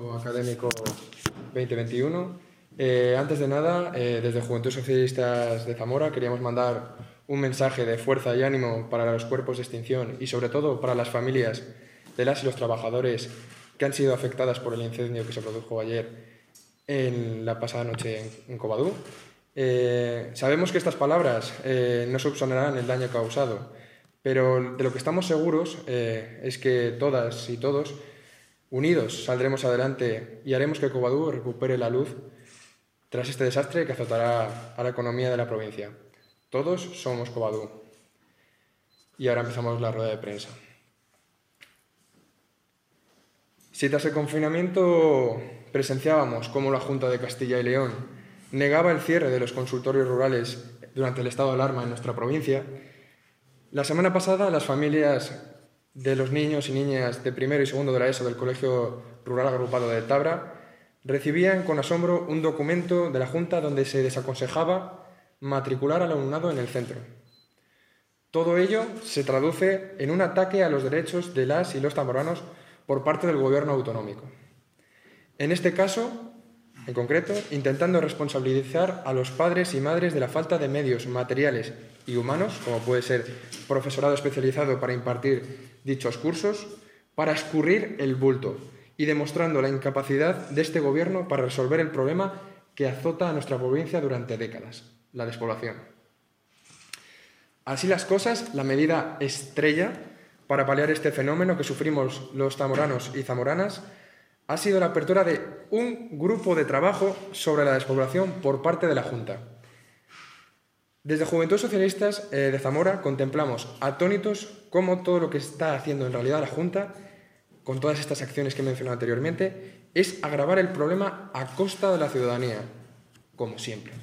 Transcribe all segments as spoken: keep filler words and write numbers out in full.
curso académico veinte veintiuno. Eh, antes de nada, eh, desde Juventudes Socialistas de Zamora queríamos mandar un mensaje de fuerza y ánimo para los cuerpos de extinción y sobre todo para las familias de las y los trabajadores que han sido afectadas por el incendio que se produjo ayer en la pasada noche en, en Covadú. Eh, sabemos que estas palabras eh, no subsanarán el daño causado, pero de lo que estamos seguros eh, es que todas y todos, unidos, saldremos adelante y haremos que Covadú recupere la luz tras este desastre que azotará a la economía de la provincia. Todos somos Covadú. Y ahora empezamos la rueda de prensa. Si tras el confinamiento presenciábamos cómo la Junta de Castilla y León negaba el cierre de los consultorios rurales durante el estado de alarma en nuestra provincia, la semana pasada las familias de los niños y niñas de primero y segundo de la ESO del Colegio Rural Agrupado de Tabra recibían con asombro un documento de la Junta donde se desaconsejaba matricular al alumnado en el centro. Todo ello se traduce en un ataque a los derechos de las y los zamoranos por parte del Gobierno autonómico. En este caso, en concreto, intentando responsabilizar a los padres y madres de la falta de medios materiales y humanos, como puede ser profesorado especializado para impartir dichos cursos, para escurrir el bulto y demostrando la incapacidad de este Gobierno para resolver el problema que azota a nuestra provincia durante décadas, la despoblación. Así las cosas, la medida estrella para paliar este fenómeno que sufrimos los zamoranos y zamoranas ha sido la apertura de un grupo de trabajo sobre la despoblación por parte de la Junta. Desde Juventudes Socialistas eh, de Zamora contemplamos atónitos cómo todo lo que está haciendo en realidad la Junta, con todas estas acciones que he mencionado anteriormente, es agravar el problema a costa de la ciudadanía, como siempre.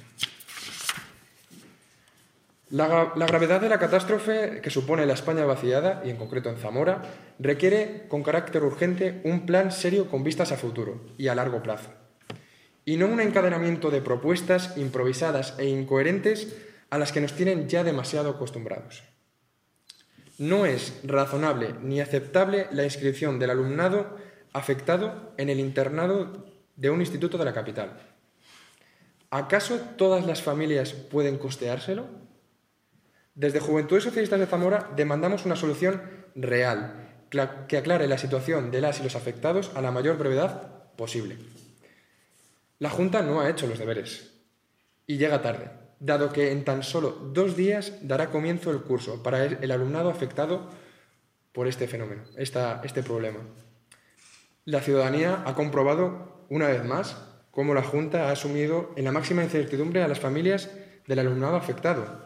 La, la gravedad de la catástrofe que supone la España vaciada, y en concreto en Zamora, requiere con carácter urgente un plan serio con vistas a futuro y a largo plazo, y no un encadenamiento de propuestas improvisadas e incoherentes a las que nos tienen ya demasiado acostumbrados. No es razonable ni aceptable la inscripción del alumnado afectado en el internado de un instituto de la capital. ¿Acaso todas las familias pueden costeárselo? Desde Juventudes Socialistas de Zamora demandamos una solución real que aclare la situación de las y los afectados a la mayor brevedad posible. La Junta no ha hecho los deberes y llega tarde, dado que en tan solo dos días dará comienzo el curso para el alumnado afectado por este fenómeno, esta, este problema. La ciudadanía ha comprobado una vez más cómo la Junta ha asumido en la máxima incertidumbre a las familias del alumnado afectado.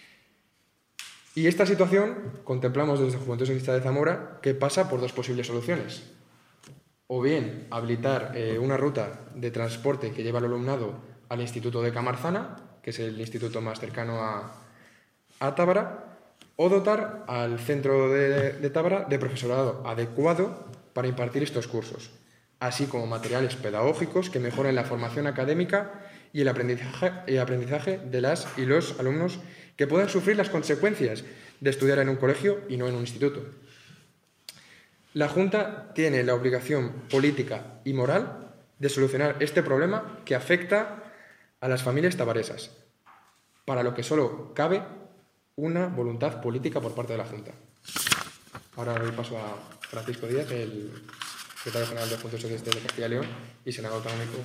Y esta situación contemplamos desde Juventudes Socialistas de Zamora que pasa por dos posibles soluciones. O bien habilitar eh, una ruta de transporte que lleva al alumnado al Instituto de Camarzana, que es el instituto más cercano a, a Tábara, o dotar al centro de, de Tábara de profesorado adecuado para impartir estos cursos, así como materiales pedagógicos que mejoren la formación académica y el aprendizaje, el aprendizaje de las y los alumnos que puedan sufrir las consecuencias de estudiar en un colegio y no en un instituto. La Junta tiene la obligación política y moral de solucionar este problema que afecta a las familias tabaresas, para lo que solo cabe una voluntad política por parte de la Junta. Ahora doy paso a Francisco Díaz, el secretario general de Juventudes Socialistas de Castilla y León y senador autonómico.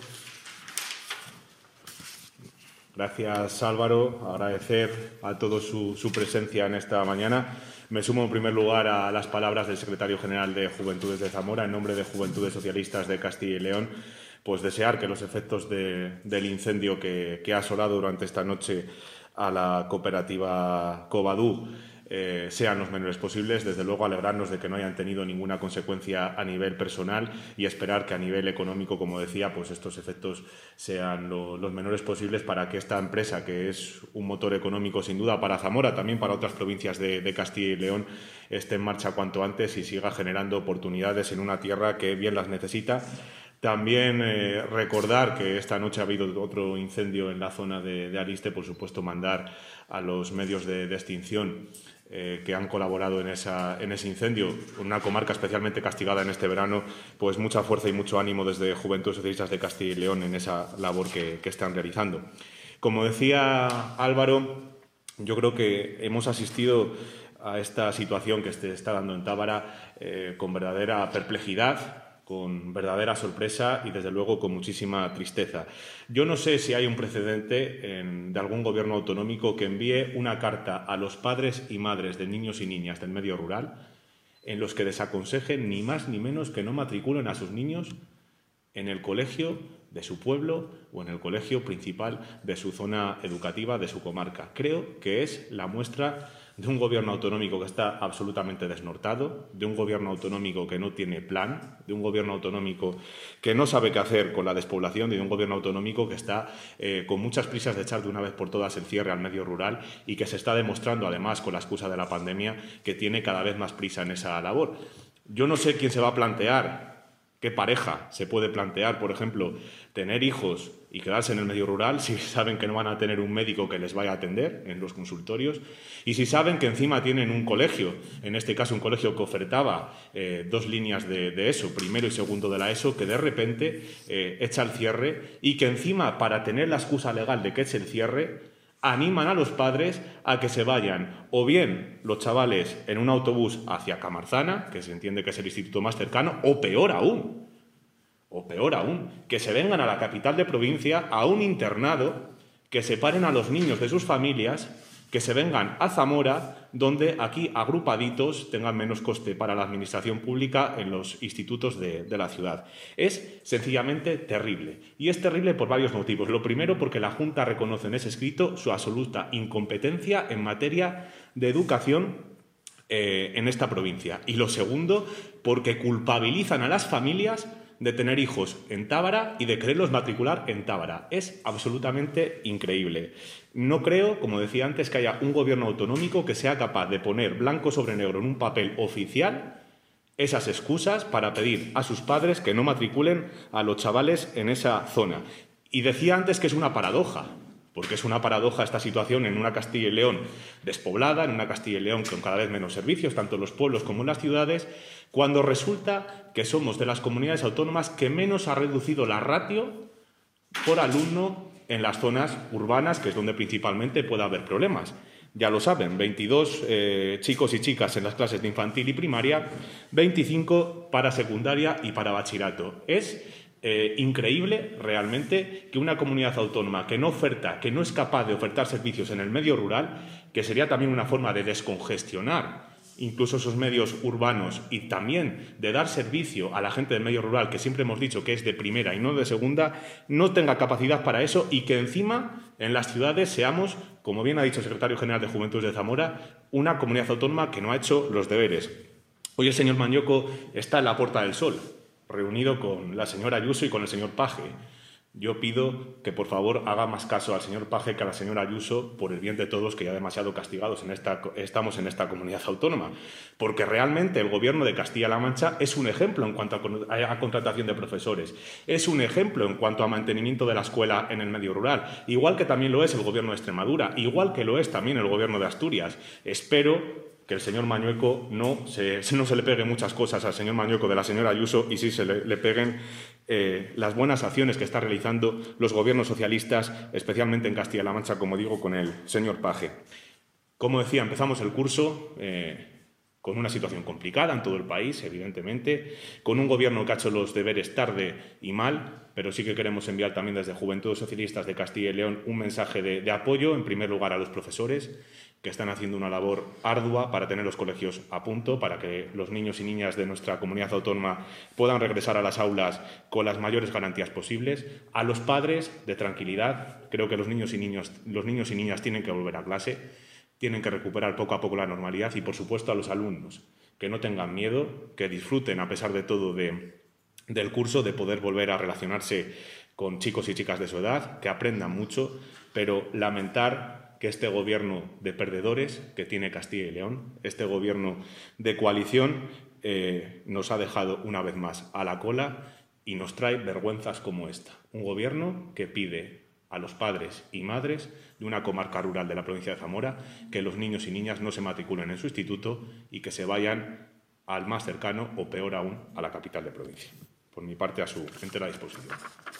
Gracias, Álvaro. Agradecer a todos su, su presencia en esta mañana. Me sumo en primer lugar a las palabras del secretario general de Juventudes de Zamora, en nombre de Juventudes Socialistas de Castilla y León, pues desear que los efectos de, del incendio que, que ha asolado durante esta noche a la cooperativa Covadú Eh, sean los menores posibles, desde luego alegrarnos de que no hayan tenido ninguna consecuencia a nivel personal y esperar que a nivel económico, como decía, pues estos efectos sean lo, los menores posibles para que esta empresa, que es un motor económico sin duda para Zamora, también para otras provincias de, de Castilla y León, esté en marcha cuanto antes y siga generando oportunidades en una tierra que bien las necesita. También eh, recordar que esta noche ha habido otro incendio en la zona de, de Aliste, por supuesto mandar a los medios de, de extinción eh, que han colaborado en, esa, en ese incendio, una comarca especialmente castigada en este verano, pues mucha fuerza y mucho ánimo desde Juventudes Socialistas de Castilla y León en esa labor que, que están realizando. Como decía Álvaro, yo creo que hemos asistido a esta situación que se está dando en Tábara eh, con verdadera perplejidad, con verdadera sorpresa y, desde luego, con muchísima tristeza. Yo no sé si hay un precedente en, de algún gobierno autonómico que envíe una carta a los padres y madres de niños y niñas del medio rural en los que desaconsejen ni más ni menos que no matriculen a sus niños en el colegio de su pueblo o en el colegio principal de su zona educativa, de su comarca. Creo que es la muestra de un gobierno autonómico que está absolutamente desnortado, de un gobierno autonómico que no tiene plan, de un gobierno autonómico que no sabe qué hacer con la despoblación y de un gobierno autonómico que está eh, con muchas prisas de echar de una vez por todas el cierre al medio rural y que se está demostrando, además, con la excusa de la pandemia, que tiene cada vez más prisa en esa labor. Yo no sé quién se va a plantear, qué pareja se puede plantear, por ejemplo, tener hijos y quedarse en el medio rural si saben que no van a tener un médico que les vaya a atender en los consultorios y si saben que encima tienen un colegio, en este caso un colegio que ofertaba eh, dos líneas de, de ESO, primero y segundo de la ESO, que de repente eh, echa el cierre y que encima, para tener la excusa legal de que eche el cierre, animan a los padres a que se vayan o bien los chavales en un autobús hacia Camarzana, que se entiende que es el instituto más cercano, o peor aún, o peor aún, que se vengan a la capital de provincia a un internado, que separen a los niños de sus familias, que se vengan a Zamora, donde aquí agrupaditos tengan menos coste para la administración pública en los institutos de, de la ciudad. Es sencillamente terrible. Y es terrible por varios motivos. Lo primero, porque la Junta reconoce en ese escrito su absoluta incompetencia en materia de educación eh, en esta provincia. Y lo segundo, porque culpabilizan a las familias de tener hijos en Tábara y de quererlos matricular en Tábara. Es absolutamente increíble. No creo, como decía antes, que haya un gobierno autonómico que sea capaz de poner blanco sobre negro en un papel oficial esas excusas para pedir a sus padres que no matriculen a los chavales en esa zona. Y decía antes que es una paradoja, porque es una paradoja esta situación en una Castilla y León despoblada, en una Castilla y León con cada vez menos servicios, tanto en los pueblos como en las ciudades, cuando resulta que somos de las comunidades autónomas que menos ha reducido la ratio por alumno en las zonas urbanas, que es donde principalmente puede haber problemas. Ya lo saben, veintidós eh, chicos y chicas en las clases de infantil y primaria, veinticinco para secundaria y para bachillerato. Es eh, increíble realmente que una comunidad autónoma que no oferta, que no es capaz de ofertar servicios en el medio rural, que sería también una forma de descongestionar incluso esos medios urbanos y también de dar servicio a la gente del medio rural, que siempre hemos dicho que es de primera y no de segunda, no tenga capacidad para eso y que encima en las ciudades seamos, como bien ha dicho el secretario general de Juventudes de Zamora, una comunidad autónoma que no ha hecho los deberes. Hoy el señor Mañueco está en la Puerta del Sol, reunido con la señora Ayuso y con el señor Paje. Yo pido que, por favor, haga más caso al señor Paje que a la señora Ayuso por el bien de todos, que ya demasiado castigados en esta, estamos en esta comunidad autónoma. Porque realmente el Gobierno de Castilla-La Mancha es un ejemplo en cuanto a, a contratación de profesores, es un ejemplo en cuanto a mantenimiento de la escuela en el medio rural, igual que también lo es el Gobierno de Extremadura, igual que lo es también el Gobierno de Asturias. Espero que el señor Mañueco no se, no se le pegue muchas cosas al señor Mañueco de la señora Ayuso y sí se le, le peguen eh, las buenas acciones que están realizando los gobiernos socialistas, especialmente en Castilla-La Mancha, como digo, con el señor Paje. Como decía, empezamos el curso eh, con una situación complicada en todo el país, evidentemente, con un gobierno que ha hecho los deberes tarde y mal, pero sí que queremos enviar también desde Juventudes Socialistas de Castilla y León un mensaje de, de apoyo, en primer lugar, a los profesores, que están haciendo una labor ardua para tener los colegios a punto, para que los niños y niñas de nuestra comunidad autónoma puedan regresar a las aulas con las mayores garantías posibles. A los padres, de tranquilidad. Creo que los niños y niños, los niños y niñas tienen que volver a clase, tienen que recuperar poco a poco la normalidad y, por supuesto, a los alumnos, que no tengan miedo, que disfruten, a pesar de todo, de, del curso, de poder volver a relacionarse con chicos y chicas de su edad, que aprendan mucho, pero lamentar que este gobierno de perdedores que tiene Castilla y León, este gobierno de coalición, eh, nos ha dejado una vez más a la cola y nos trae vergüenzas como esta. Un gobierno que pide a los padres y madres de una comarca rural de la provincia de Zamora que los niños y niñas no se matriculen en su instituto y que se vayan al más cercano o, peor aún, a la capital de provincia. Por mi parte, a su entera disposición.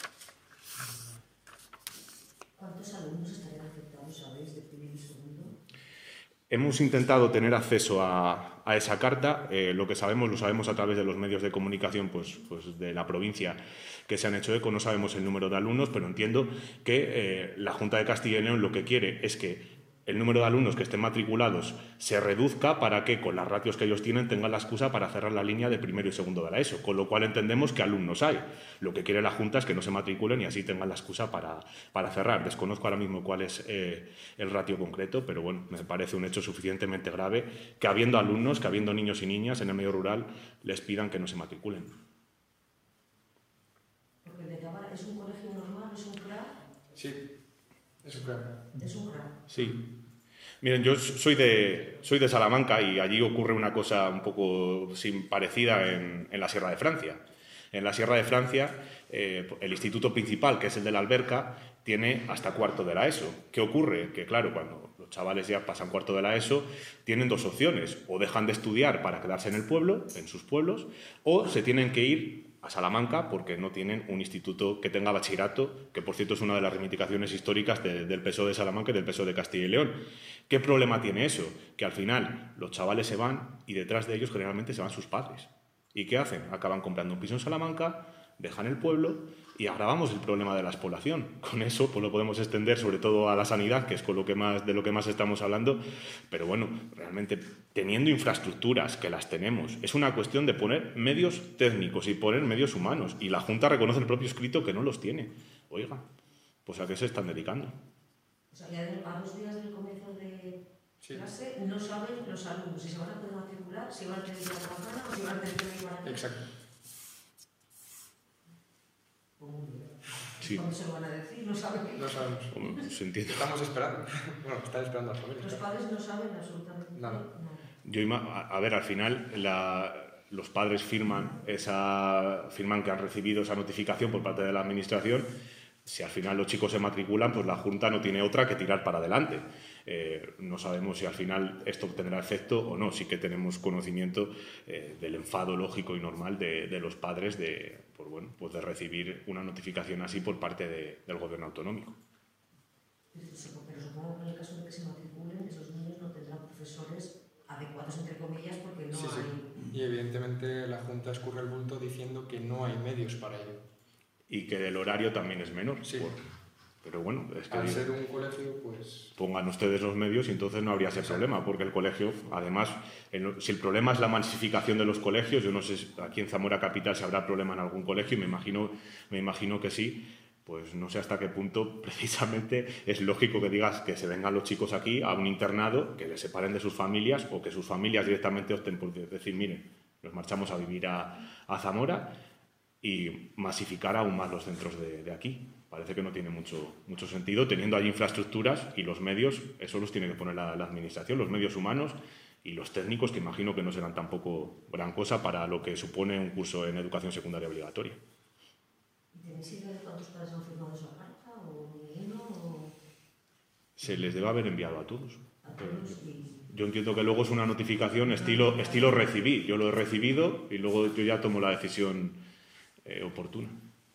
¿Cuántos alumnos estarían afectados, sabéis, de primer y segundo? Hemos intentado tener acceso a, a esa carta. Eh, lo que sabemos, lo sabemos a través de los medios de comunicación pues, pues de la provincia que se han hecho eco. No sabemos el número de alumnos, pero entiendo que eh, la Junta de Castilla y León lo que quiere es que el número de alumnos que estén matriculados se reduzca para que, con las ratios que ellos tienen, tengan la excusa para cerrar la línea de primero y segundo de la ESO, con lo cual entendemos que alumnos hay. Lo que quiere la Junta es que no se matriculen y así tengan la excusa para, para cerrar. Desconozco ahora mismo cuál es eh, el ratio concreto, pero bueno, me parece un hecho suficientemente grave que, habiendo alumnos, que habiendo niños y niñas en el medio rural, les pidan que no se matriculen. Porque el de Cámara es un colegio normal, es un C R A. Sí. Es un plan. Es un C R A. Sí. Miren, yo soy de, soy de Salamanca y allí ocurre una cosa un poco sin parecida en, en la Sierra de Francia. En la Sierra de Francia, eh, el instituto principal, que es el de la Alberca, tiene hasta cuarto de la ESO. ¿Qué ocurre? Que claro, cuando los chavales ya pasan cuarto de la ESO, tienen dos opciones. O dejan de estudiar para quedarse en el pueblo, en sus pueblos, o se tienen que ir a Salamanca porque no tienen un instituto que tenga bachillerato, que por cierto es una de las reivindicaciones históricas de, del P S O E de Salamanca y del P S O E de Castilla y León. ¿Qué problema tiene eso? Que al final los chavales se van y detrás de ellos generalmente se van sus padres. ¿Y qué hacen? Acaban comprando un piso en Salamanca, dejan el pueblo y agravamos el problema de la despoblación. Con eso pues lo podemos extender sobre todo a la sanidad, que es con lo que más, de lo que más estamos hablando, pero bueno, realmente teniendo infraestructuras, que las tenemos, es una cuestión de poner medios técnicos y poner medios humanos, y la Junta reconoce el propio escrito que no los tiene. Oiga, pues ¿a qué se están dedicando? O sea, ya a dos días del comienzo de Sí. clase no saben los alumnos si se van a poder matricular, si van a tener que ir a trabajar o si van a tener que ir para allá. Exacto. Sí. ¿Cuándo se lo van a decir? No saben. No sabemos. Bueno, se entiende. Estamos esperando. Bueno, están esperando a las familias. Los claro. padres no saben absolutamente Nada. nada. Yo ima- a, a ver, al final la, los padres firman, esa, firman que han recibido esa notificación por parte de la Administración. Si al final los chicos se matriculan, pues la Junta no tiene otra que tirar para adelante. Eh, no sabemos si al final esto tendrá efecto o no. Sí que tenemos conocimiento eh, del enfado lógico y normal de, de los padres de, pues bueno, pues de recibir una notificación así por parte de, del Gobierno autonómico. Pero supongo que en el caso de que se matriculen, esos niños no tendrán profesores adecuados, entre comillas, porque no Sí, sí. hay... Y evidentemente la Junta escurre el bulto diciendo que no hay medios para ello. Y que el horario también es menor. Sí. Por, pero bueno, es que Al ser un colegio, pues... pongan ustedes los medios y entonces no habría ese problema, porque el colegio, además, el, si el problema es la masificación de los colegios, yo no sé si aquí en Zamora Capital si habrá problema en algún colegio, me imagino, me imagino que sí, pues no sé hasta qué punto precisamente es lógico que digas que se vengan los chicos aquí a un internado, que les separen de sus familias o que sus familias directamente opten por decir, miren, nos marchamos a vivir a, a Zamora y masificar aún más los centros de, de aquí. Parece que no tiene mucho, mucho sentido, teniendo allí infraestructuras y los medios, eso los tiene que poner la, la Administración, los medios humanos y los técnicos, que imagino que no serán tampoco gran cosa para lo que supone un curso en educación secundaria obligatoria. ¿Tenéis idea de cuántos padres han firmado esa carta? ¿O ninguno? O... Se les debe haber enviado a todos. A todos y... Yo entiendo que luego es una notificación estilo, estilo recibí. Yo lo he recibido y luego yo ya tomo la decisión eh, oportuna.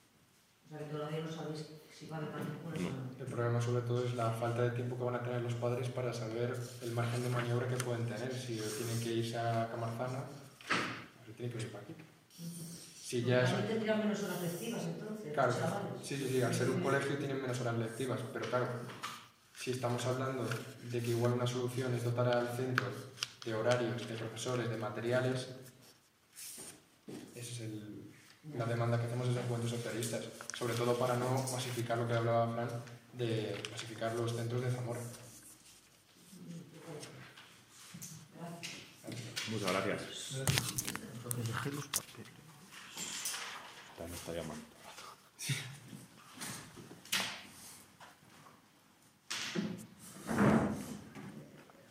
O sea, que todavía no sabéis si va a haber matriculas o no. El problema sobre todo es la falta de tiempo que van a tener los padres para saber el margen de maniobra que pueden tener. Si tienen que irse a Camarzana, pues tienen que irse para aquí. Si ya es... También tendrían menos horas lectivas entonces, Claro, los chavales. sí, sí, sí, al ser un colegio tienen menos horas lectivas, pero claro, si estamos hablando de que igual una solución es dotar al centro de horarios, de profesores, de materiales, esa es el, la demanda que hacemos desde Juventud Socialistas, sobre todo para no masificar lo que hablaba Fran, de masificar los centros de Zamora. Muchas gracias. Está, me está llamando.